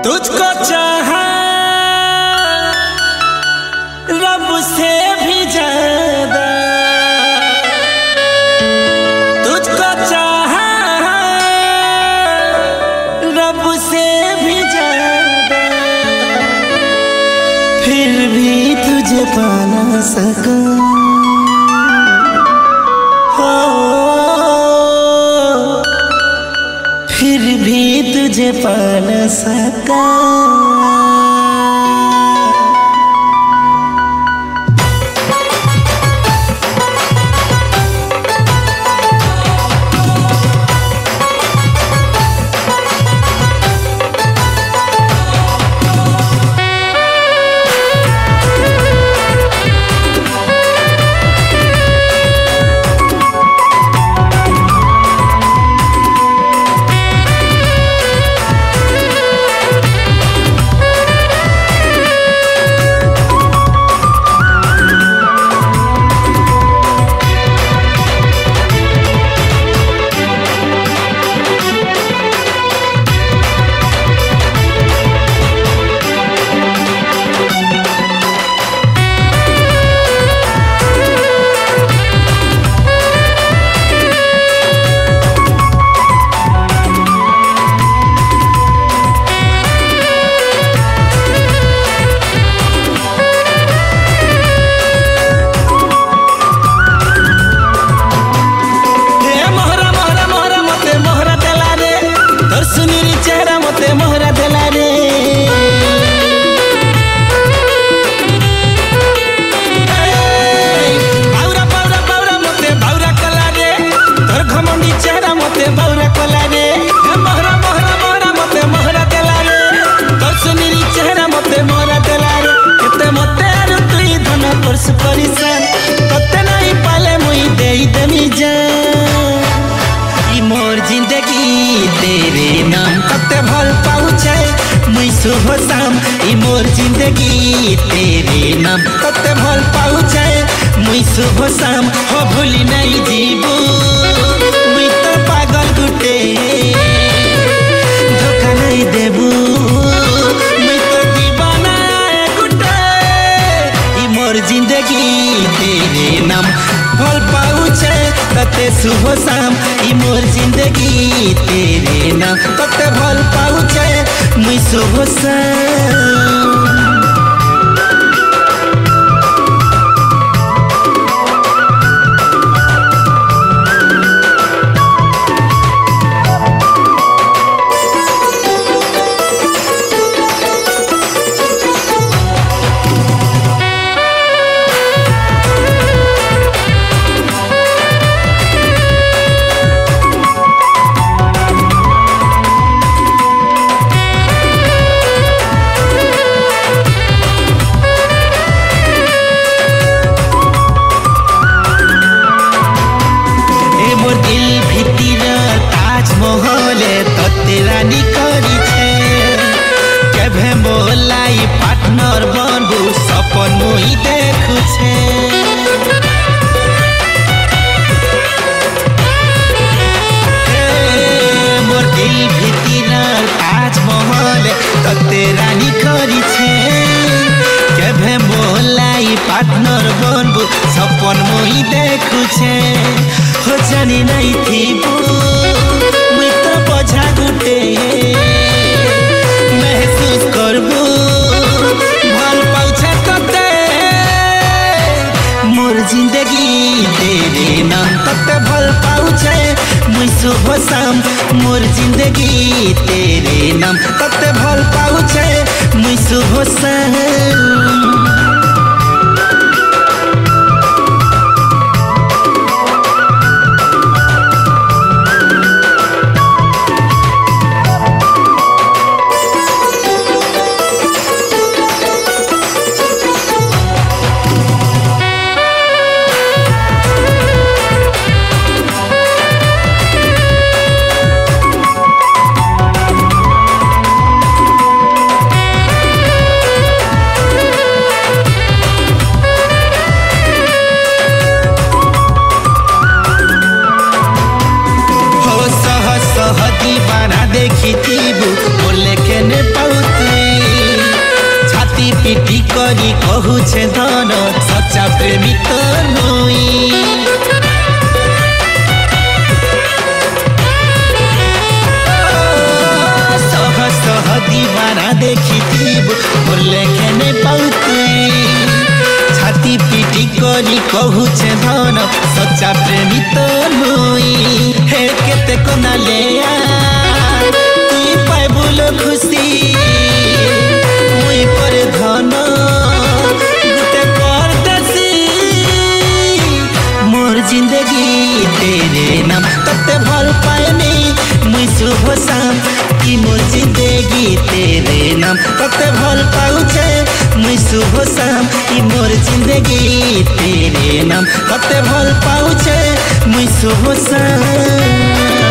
तुझको चाहा रब से भी ज्यादा, तुझको चाहा रब से भी ज्यादा, फिर भी तुझे पा ना सका। हो फिर भी तुझे पा ना सका। मोहरा देला रे बाउरा बाउरा बाउरा मते बाउरा कला रे, तोर घमंडी चेहरा मते बाउरा कला रे। मोहरा मोहरा मोहरा मते मोहरा देला रे, तोर सुनीरी चेहरा मते मोहरा देला रे। केते मते आरु तुई धन परस परिसान, तते नहीं पाले मुई देई देमी जान। ई मोर जिंदगी तेरे नाम तते भल पाउछे मुई शुभ शाम। ई मोर जिंदगी तेरे नाम तते भल पाउछे मुई शुभ शाम। हो भूली नहीं जीबू मुई तो पागल गुटे, धोखा नहीं देबू मुई तो दीवाना गुटे। ई मोर जिंदगी तेरे नाम भल पाउछे तते शुभ शाम। ई मोर जिंदगी तेरे नाम तते भल पाउछे मुई शुभ शाम। मोहले तते रानी करी छे केभे मोलाई पार्टनर बनबू सपन मुई देखु छे। मोर दिल भीतर ताज महल तते रानी करी छे केभे मोलाई पार्टनर बनबू सपन मुई देखु छे। हो जानी नहीं थी बोझा गुटे महसूस करबू भल पाउछे तते मोर जिंदगी तेरे नाम तते भल पाउछे मुई शुभ शाम। मोर जिंदगी तेरे नाम तते भल पाउछे मुई शुभ शाम। करी कहूछे धन सच्चा प्रेमी तो नुई सह सह दीवाना देखी बोले केने पाउतुई छाती पीटी करी कहूछे धन सच्चा प्रेमी तो नुई हे केते कोना ले तुई पाए बोलो खुशी मुई पर धन गुटे कर देसी मोर जिंदगी तेरे नाम तते भल पाएनी मुई शुभ शाम की मोर जिंदगी तेरे नाम तते भल पाउछे मुई शुभ शाम की मोर जिंदगी तेरे नाम तते भल पाउछे मुई शुभ शाम।